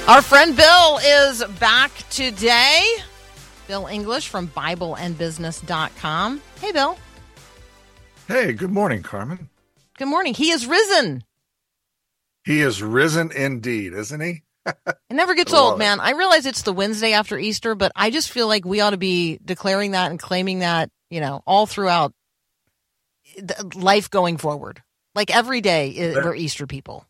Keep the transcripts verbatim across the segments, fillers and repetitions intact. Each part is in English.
Our friend Bill is back today. Bill English from Bible and Business dot com. Hey, Bill. Hey, good morning, Carmen. Good morning. He is risen. He is risen indeed, isn't he? It never gets old, man. It. I realize it's the Wednesday after Easter, but I just feel like we ought to be declaring that and claiming that, you know, all throughout life going forward. Like every day, there, we're Easter people.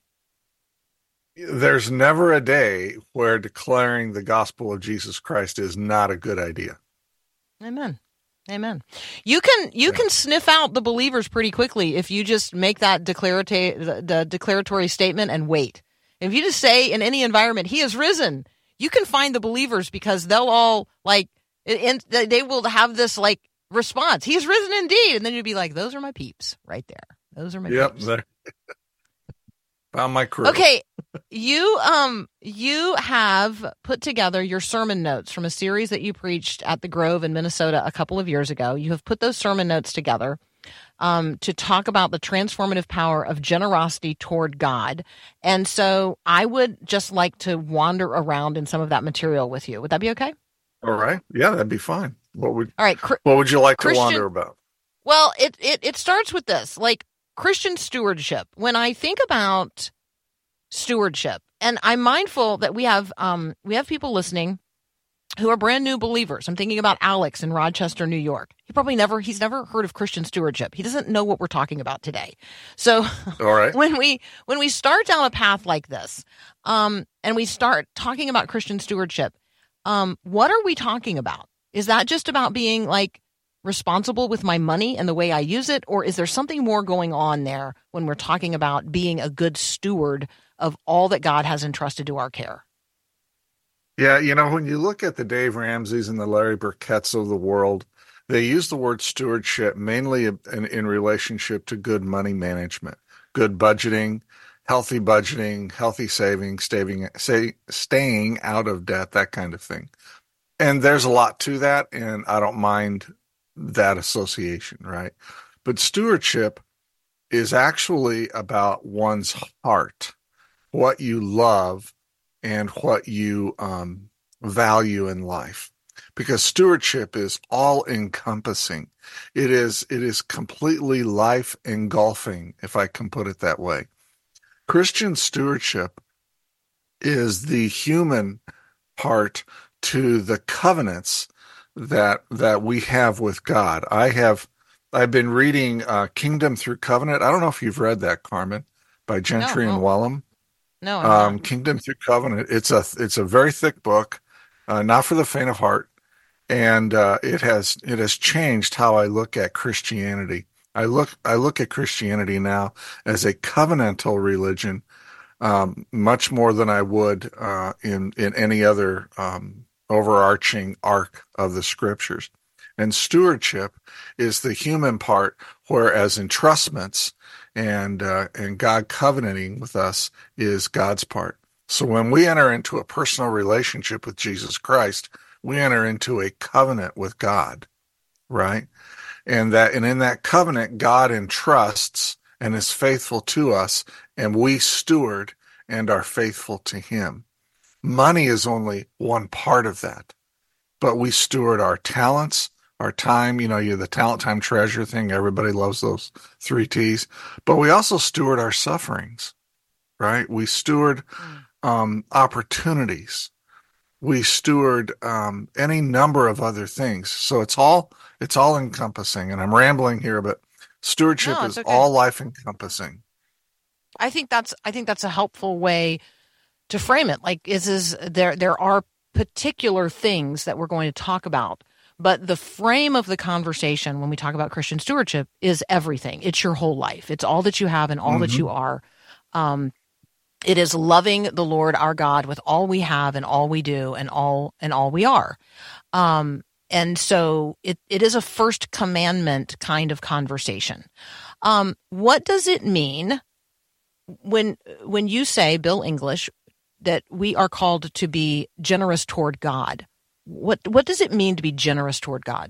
There's never a day where declaring the gospel of Jesus Christ is not a good idea. Amen. Amen. You can you yeah. can sniff out the believers pretty quickly if you just make that declaratory the, the declaratory statement and wait. If you just say in any environment, "He is risen," you can find the believers because they'll all like and they will have this like response. "He is risen indeed," and then you'd be like, "Those are my peeps right there. Those are my yep, peeps." Yep. Found my crew. Okay, you um you have put together your sermon notes from a series that you preached at the Grove in Minnesota a couple of years ago. You have put those sermon notes together um, to talk about the transformative power of generosity toward God. And so I would just like to wander around in some of that material with you. Would that be okay? All right. Yeah, that'd be fine. What would All right. What would you like Christian, to wander about? Well, it, it it starts with this, like Christian stewardship. When I think about stewardship, and I'm mindful that we have um, we have people listening who are brand new believers. I'm thinking about Alex in Rochester, New York. He probably never he's never heard of Christian stewardship. He doesn't know what we're talking about today. So, all right, when we when we start down a path like this, um, and we start talking about Christian stewardship, um, what are we talking about? Is that just about being like responsible with my money and the way I use it? Or is there something more going on there when we're talking about being a good steward of all that God has entrusted to our care? Yeah, you know, when you look at the Dave Ramseys and the Larry Burketts of the world, they use the word stewardship mainly in, in relationship to good money management, good budgeting, healthy budgeting, healthy saving, staving, say, staying out of debt, that kind of thing. And there's a lot to that, and I don't mind that association, right? But stewardship is actually about one's heart, what you love and what you um, value in life. Because stewardship is all encompassing. It is, it is completely life engulfing, if I can put it that way. Christian stewardship is the human part to the covenants that that we have with God. I have I've been reading uh, Kingdom Through Covenant. I don't know if you've read that, Carmen, by Gentry no, and no. Wellum. No, um, Kingdom Through Covenant. It's a it's a very thick book, uh, not for the faint of heart, and uh, it has it has changed how I look at Christianity. I look I look at Christianity now as a covenantal religion, um, much more than I would uh, in in any other um, overarching arc of the scriptures. And stewardship is the human part, whereas entrustments and uh, and God covenanting with us is God's part. So when we enter into a personal relationship with Jesus Christ, we enter into a covenant with God, right? And that and in that covenant, God entrusts and is faithful to us, and we steward and are faithful to him. Money is only one part of that, but we steward our talents, our time. You know, you're the talent, time, treasure thing. Everybody loves those three T's. But we also steward our sufferings, right? We steward um, opportunities. We steward um, any number of other things. So it's all it's all encompassing. And I'm rambling here, but stewardship no, is okay. all life encompassing. I think that's I think that's a helpful way to frame it. Like, is is there there are particular things that we're going to talk about, but the frame of the conversation when we talk about Christian stewardship is everything. It's your whole life. It's all that you have and all mm-hmm. that you are. Um, it is loving the Lord our God with all we have and all we do and all and all we are. Um, and so it it is a first commandment kind of conversation. Um, what does it mean when when you say, Bill English, that we are called to be generous toward God? What what does it mean to be generous toward God?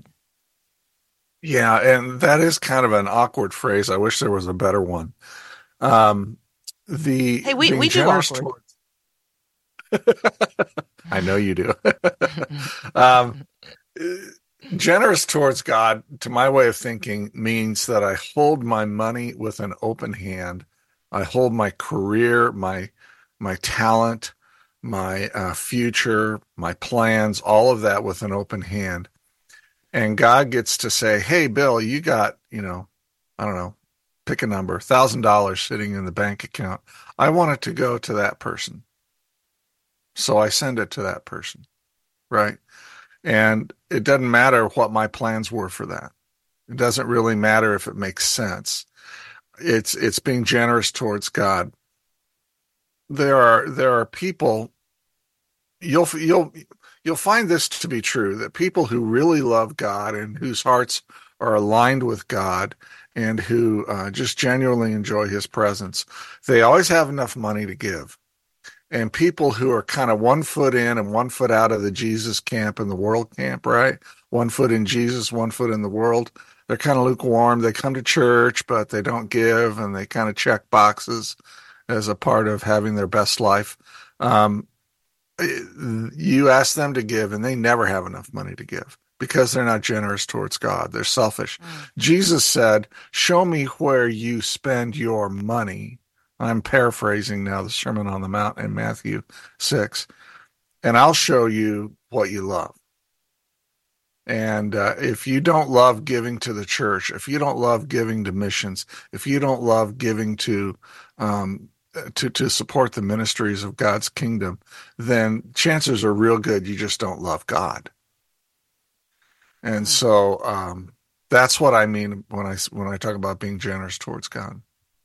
Yeah, and that is kind of an awkward phrase. I wish there was a better one. Um, the hey, we we do awkward. Toward, I know you do. um, generous towards God, to my way of thinking, means that I hold my money with an open hand. I hold my career, my my talent, my uh, future, my plans, all of that with an open hand. And God gets to say, hey, Bill, you got, you know, I don't know, pick a number, one thousand dollars sitting in the bank account. I want it to go to that person. So I send it to that person, right? And it doesn't matter what my plans were for that. It doesn't really matter if it makes sense. It's it's being generous towards God. There are there are people, you'll you'll you'll find this to be true, that people who really love God and whose hearts are aligned with God and who uh, just genuinely enjoy his presence, they always have enough money to give. And people who are kind of one foot in and one foot out of the Jesus camp and the world camp, right? One foot in Jesus, one foot in the world. They're kind of lukewarm. They come to church, but they don't give, and they kind of check boxes as a part of having their best life. Um, you ask them to give, and they never have enough money to give because they're not generous towards God. They're selfish. Mm. Jesus said, show me where you spend your money. I'm paraphrasing now the Sermon on the Mount in Matthew six, and I'll show you what you love. And uh, if you don't love giving to the church, if you don't love giving to missions, if you don't love giving to um, to to support the ministries of God's kingdom, then chances are real good you just don't love God. And so um, that's what I mean when I when I talk about being generous towards God.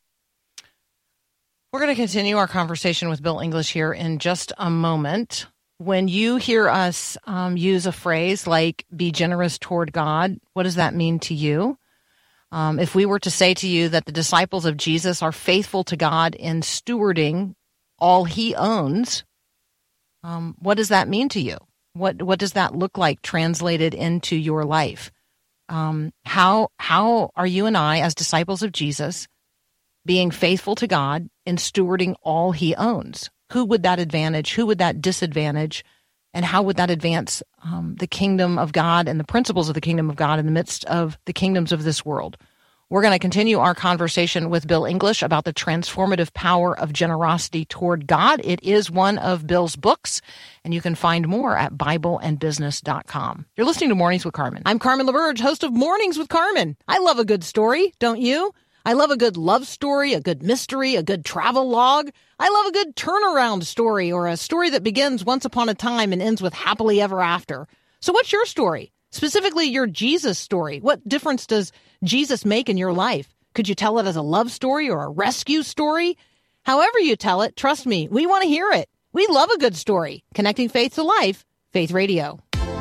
We're going to continue our conversation with Bill English here in just a moment. When you hear us um, use a phrase like be generous toward God, what does that mean to you? Um, if we were to say to you that the disciples of Jesus are faithful to God in stewarding all he owns, um, what does that mean to you? What what does that look like translated into your life? Um, how how are you and I, as disciples of Jesus, being faithful to God in stewarding all he owns? Who would that advantage? Who would that disadvantage? And how would that advance um, the kingdom of God and the principles of the kingdom of God in the midst of the kingdoms of this world? We're going to continue our conversation with Bill English about the transformative power of generosity toward God. It is one of Bill's books, and you can find more at Bible and Business dot com. You're listening to Mornings with Carmen. I'm Carmen LaBerge, host of Mornings with Carmen. I love a good story, don't you? I love a good love story, a good mystery, a good travel log. I love a good turnaround story, or a story that begins once upon a time and ends with happily ever after. So what's your story? Specifically, your Jesus story. What difference does Jesus make in your life? Could you tell it as a love story or a rescue story? However you tell it, trust me, we want to hear it. We love a good story. Connecting faith to life, Faith Radio.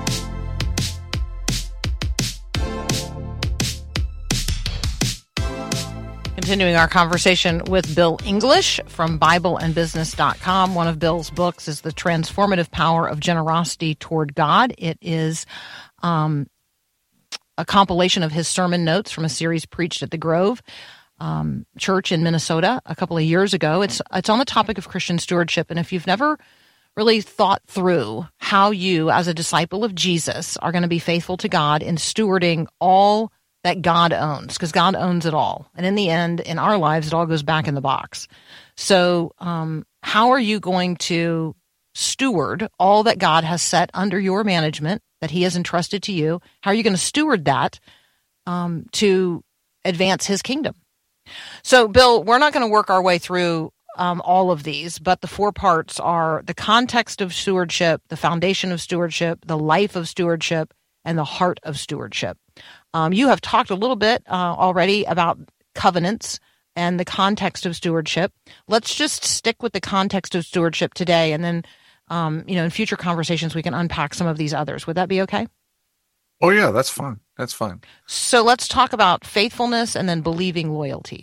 Continuing our conversation with Bill English from Bible and Business dot com. One of Bill's books is The Transformative Power of Generosity Toward God. It is um, a compilation of his sermon notes from a series preached at the Grove um, Church in Minnesota a couple of years ago. It's it's on the topic of Christian stewardship. And if you've never really thought through how you, as a disciple of Jesus, are going to be faithful to God in stewarding all that God owns, because God owns it all. And in the end, in our lives, it all goes back in the box. So um, how are you going to steward all that God has set under your management, that he has entrusted to you? How are you going to steward that um, to advance his kingdom? So, Bill, we're not going to work our way through um, all of these, but the four parts are the context of stewardship, the foundation of stewardship, the life of stewardship, and the heart of stewardship. Um, you have talked a little bit uh, already about covenants and the context of stewardship. Let's just stick with the context of stewardship today, and then, um, you know, in future conversations, we can unpack some of these others. Would that be okay? Oh, yeah, that's fine. That's fine. So let's talk about faithfulness and then believing loyalty.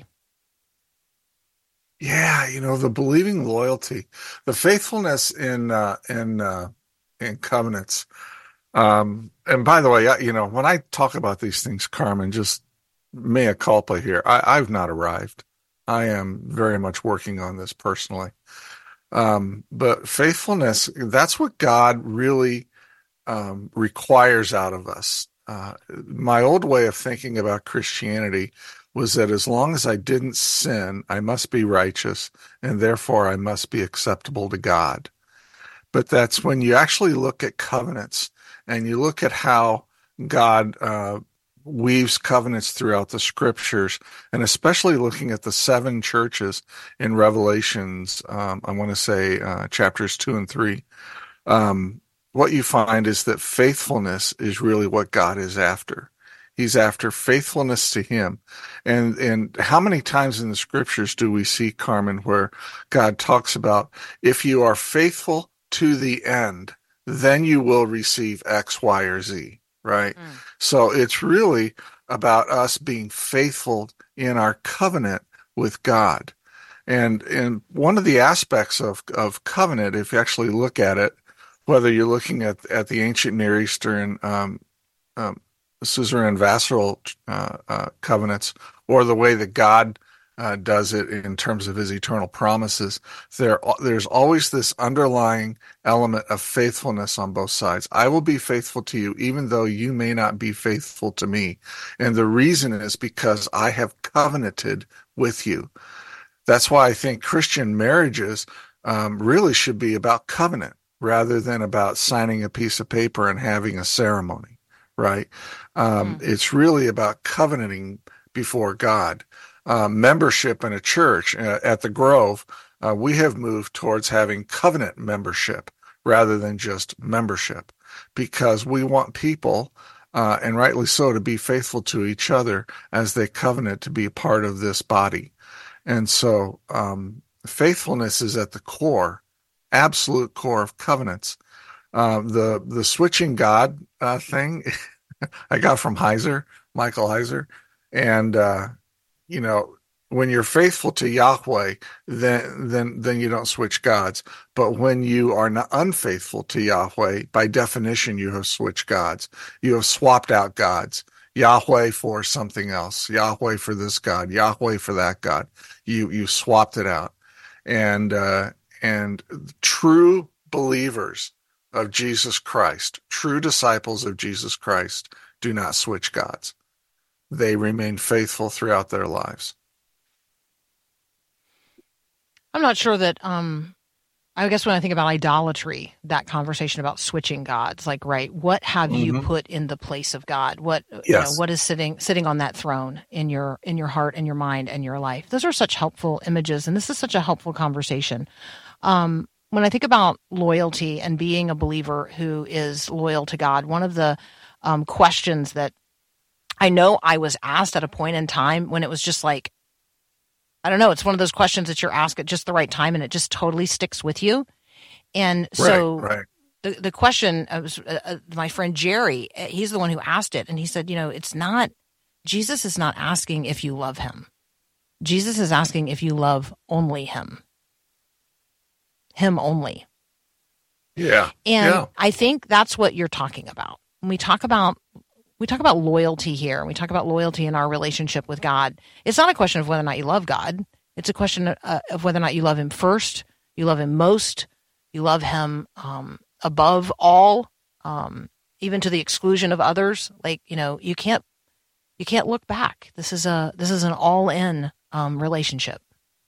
Yeah, you know, the believing loyalty, the faithfulness in uh, in uh, in covenants. Um, and by the way, I, you know, when I talk about these things, Carmen, just mea culpa here. I, I've not arrived. I am very much working on this personally. Um, but faithfulness, that's what God really um, requires out of us. Uh, my old way of thinking about Christianity was that as long as I didn't sin, I must be righteous, and therefore I must be acceptable to God. But that's when you actually look at covenants and you look at how God uh, weaves covenants throughout the scriptures, and especially looking at the seven churches in Revelations, um, I want to say uh, chapters two and three. Um, what you find is that faithfulness is really what God is after. He's after faithfulness to him. And and how many times in the scriptures do we see, Carmen, where God talks about, if you are faithful to the end, then you will receive X, Y, or Z, right? Mm. So it's really about us being faithful in our covenant with God. And and one of the aspects of, of covenant, if you actually look at it, whether you're looking at, at the ancient Near Eastern um, um, suzerain vassal uh, uh, covenants, or the way that God uh, does it in terms of his eternal promises, there there's always this underlying element of faithfulness on both sides. I will be faithful to you, even though you may not be faithful to me. And the reason is because I have covenanted with you. That's why I think Christian marriages um, really should be about covenant, rather than about signing a piece of paper and having a ceremony, right? Um, mm. It's really about covenanting before God. Uh, membership in a church uh, at the Grove, uh, we have moved towards having covenant membership rather than just membership, because we want people, uh, and rightly so, to be faithful to each other as they covenant to be a part of this body. And so um, faithfulness is at the core, absolute core of covenants. Uh, the the switching God uh, thing I got from Heiser, Michael Heiser, and uh, you know, when you're faithful to Yahweh, then then then you don't switch gods. But when you are not unfaithful to Yahweh, by definition, you have switched gods. You have swapped out gods. Yahweh for something else. Yahweh for this God. Yahweh for that God. You you swapped it out, and. Uh, And true believers of Jesus Christ, true disciples of Jesus Christ, do not switch gods. They remain faithful throughout their lives. I'm not sure that, um, I guess when I think about idolatry, that conversation about switching gods, like, right, what have mm-hmm. you put in the place of God? What, yes. you know, what is sitting sitting on that throne in your in your heart and your mind and your life? Those are such helpful images, and this is such a helpful conversation. Um, when I think about loyalty and being a believer who is loyal to God, one of the um, questions that I know I was asked at a point in time when it was just like, I don't know, it's one of those questions that you're asked at just the right time and it just totally sticks with you. And so right, right. the the question, uh, was, uh, uh, my friend Jerry, he's the one who asked it. And he said, you know, it's not, Jesus is not asking if you love him. Jesus is asking if you love only him. Him only. Yeah. And yeah. I think that's what you're talking about. When we talk about we talk about loyalty here, and we talk about loyalty in our relationship with God, it's not a question of whether or not you love God. It's a question of, uh, of whether or not you love him first, you love him most, you love him um, above all, um, even to the exclusion of others. Like, you know, you can't you can't look back. This is a this is an all-in um, relationship.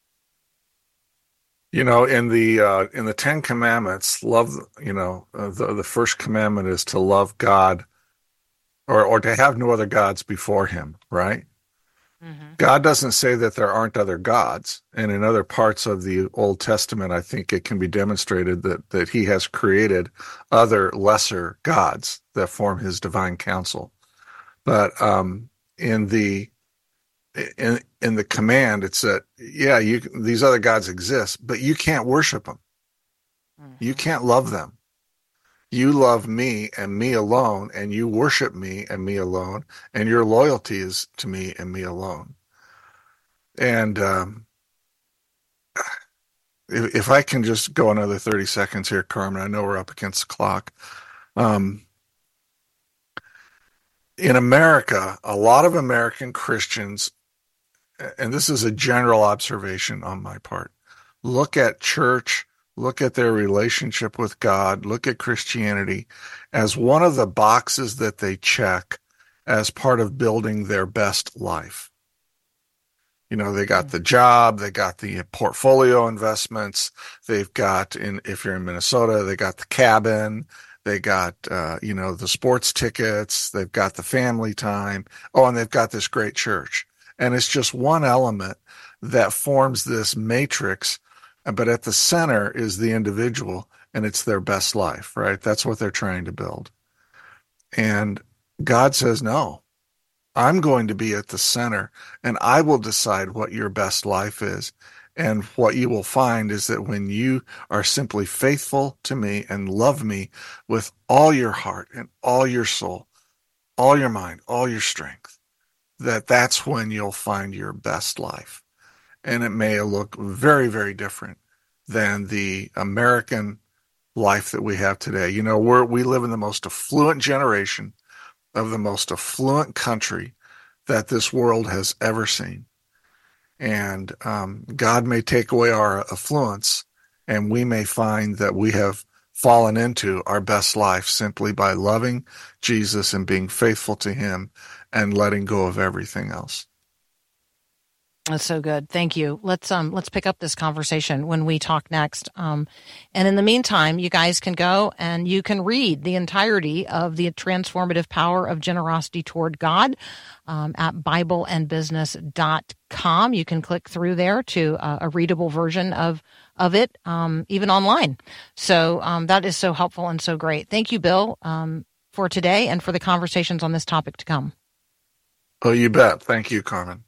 You know, in the uh, in the Ten Commandments, love. You know, uh, the the first commandment is to love God, or or to have no other gods before him. Right? Mm-hmm. God doesn't say that there aren't other gods, and in other parts of the Old Testament, I think it can be demonstrated that that he has created other lesser gods that form his divine counsel. But um, in the In in the command, it's that, yeah, you these other gods exist, but you can't worship them. Mm-hmm. You can't love them. You love me and me alone, and you worship me and me alone, and your loyalty is to me and me alone. And um, if, if I can just go another thirty seconds here, Carmen, I know we're up against the clock. Um, in America, a lot of American Christians, and this is a general observation on my part, look at church, look at their relationship with God, look at Christianity as one of the boxes that they check as part of building their best life. You know, they got the job, they got the portfolio investments, they've got, in if you're in Minnesota, they got the cabin, they got, uh, you know, the sports tickets, they've got the family time. Oh, and they've got this great church. And it's just one element that forms this matrix, but at the center is the individual, and it's their best life, right? That's what they're trying to build. And God says, no, I'm going to be at the center, and I will decide what your best life is. And what you will find is that when you are simply faithful to me and love me with all your heart and all your soul, all your mind, all your strength, that that's when you'll find your best life. And it may look very, very different than the American life that we have today. You know, we're, we live in the most affluent generation of the most affluent country that this world has ever seen. And um, God may take away our affluence, and we may find that we have fallen into our best life simply by loving Jesus and being faithful to him and letting go of everything else. That's so good. Thank you. Let's um let's pick up this conversation when we talk next. Um, and in the meantime, you guys can go and you can read the entirety of the transformative power of generosity toward God um, at Bible and Business dot com. You can click through there to uh, a readable version of of it, um, even online. So um, that is so helpful and so great. Thank you, Bill, um, for today and for the conversations on this topic to come. Oh, you bet. Thank you, Carmen.